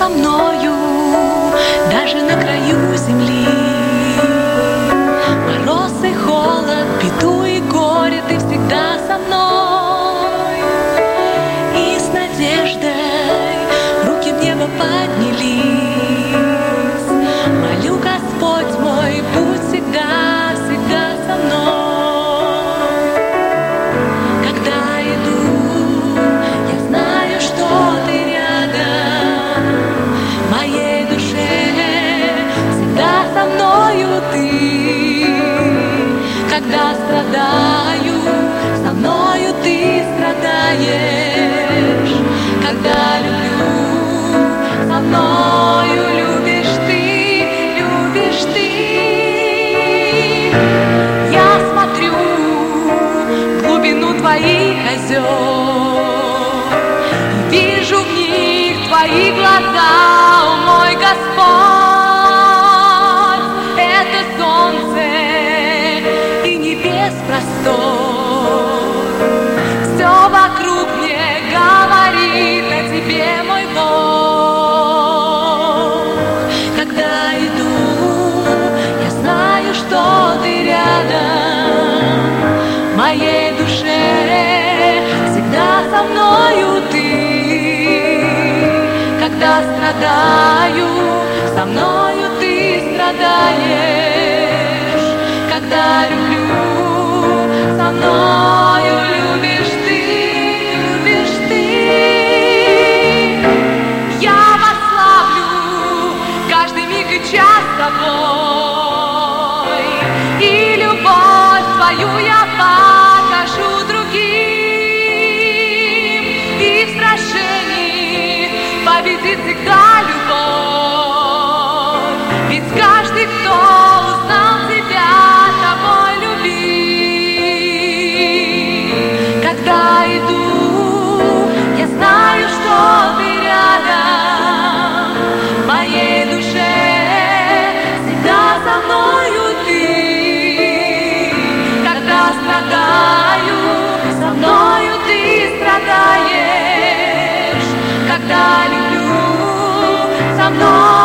со мною, даже на краю земли. Мороз и холод, беду и горе, ты всегда со мной. И с надеждой руки в небо поднялись. Молю, Господь мой, будь всегда, всегда со мной. Когда иду, я знаю, что ты рядом. В моей душе всегда со мною ты. Когда страдаю, со мною ты страдаешь. Когда люблю, со мною любишь ты, любишь ты. Я смотрю в глубину твоих озер и вижу в них твои глаза, о мой Господь. Это солнце и небес простор. Все вокруг мне говорит о тебе, мой Бог. Когда иду, я знаю, что ты рядом. В моей душе всегда со мною ты. Когда страдаю, со мною ты страдаешь. Когда люблю, со мною любишь ты, любишь ты. Я восславлю каждый миг и час с тобой, и любовь твою я покажу другим, и в сражении победит всегда любовь. Ведь каждый, кто узнал тебя, тобой любим. Когда иду, я знаю, что ты рядом. В моей душе всегда со мною ты. Когда страдаю, со мною ты страдаешь. Когда люблю, со мной